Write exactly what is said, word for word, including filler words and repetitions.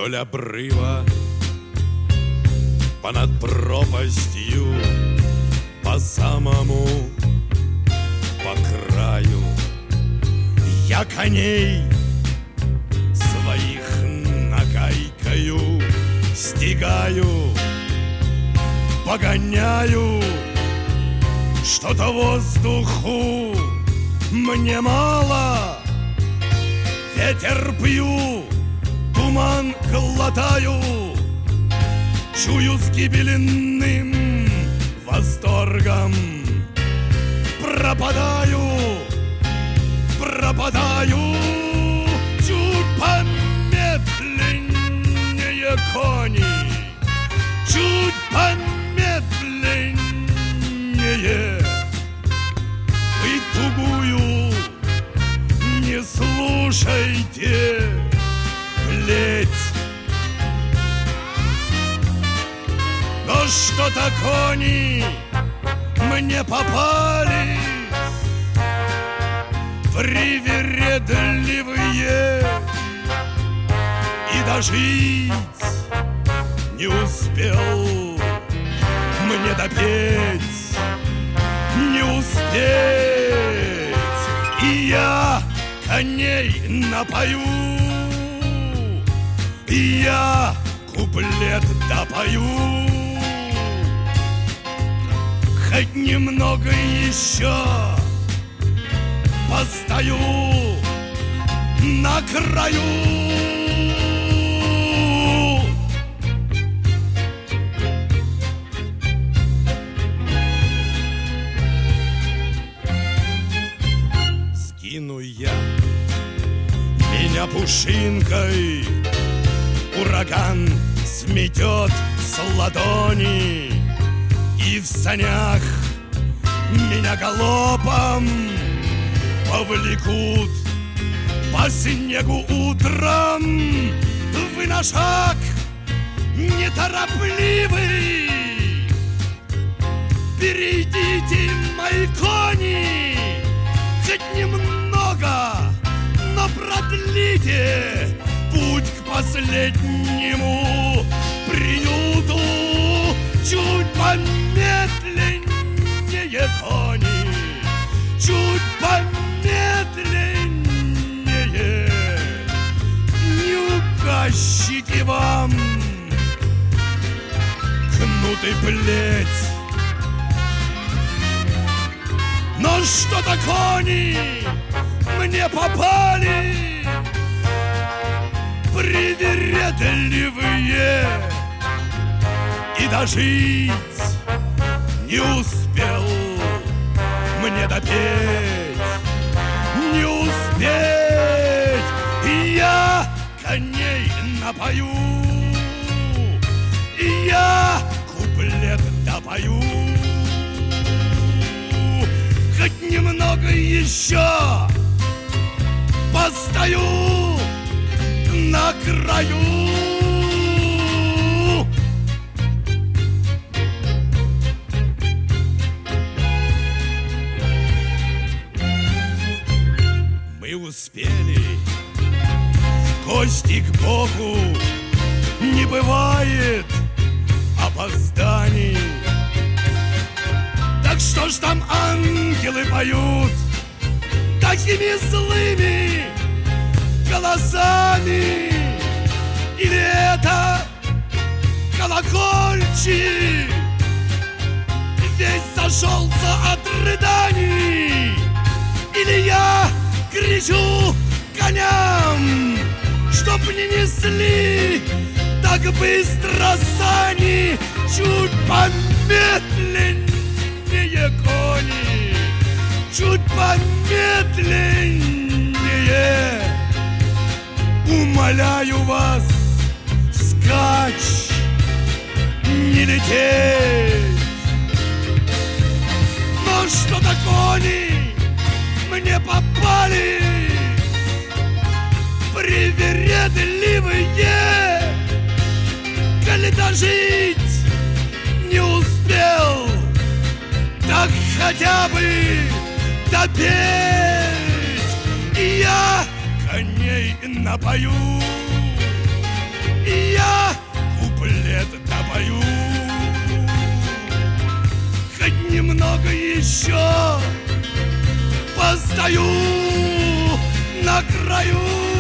Вдоль обрыва, понад пропастью, по самому, по краю, я коней своих нагайкою стигаю, погоняю. Что-то воздуху мне мало, ветер пью, туман глотаю, чую с гибельным восторгом. Пропадаю, пропадаю, чуть помедленнее кони, чуть помедленнее. Вы тугую не слушайте, плеть. Но что-то кони мне попались привередливые, и дожить не успел мне допеть, не успеть. И я коней напою, и я куплет допою. Хоть немного еще постою на краю. Скину я меня пушинкой, ураган сметет с ладони, и в санях меня галопом повлекут по снегу утром. Вы на шаг неторопливый, перейдите, мои кони, хоть немного, но продлите путь к последнему приюту. Чуть помедленнее, кони, чуть помедленнее. Не указчики вам кнут и плеть. Но что-то кони мне попали привередливые, и дожить не успел мне допеть, не успеть. И я коней напою, и я куплет допою. Хоть немного еще постою на краю. Мы успели в гости к Богу, не бывает опозданий. Так что ж там ангелы поют такими злыми голосами? Или это колокольчик весь зашелся от рыданий? Или я кричу коням, чтоб не несли так быстро сани? Чуть помедленнее, кони, чуть помедленнее. Умоляю вас, вскачь, не лететь. Но что-то кони мне попали привередливые, коли дожить не успел, так хотя бы допеть. И я коней напою, И я куплет допою. Хоть немного еще постою на краю.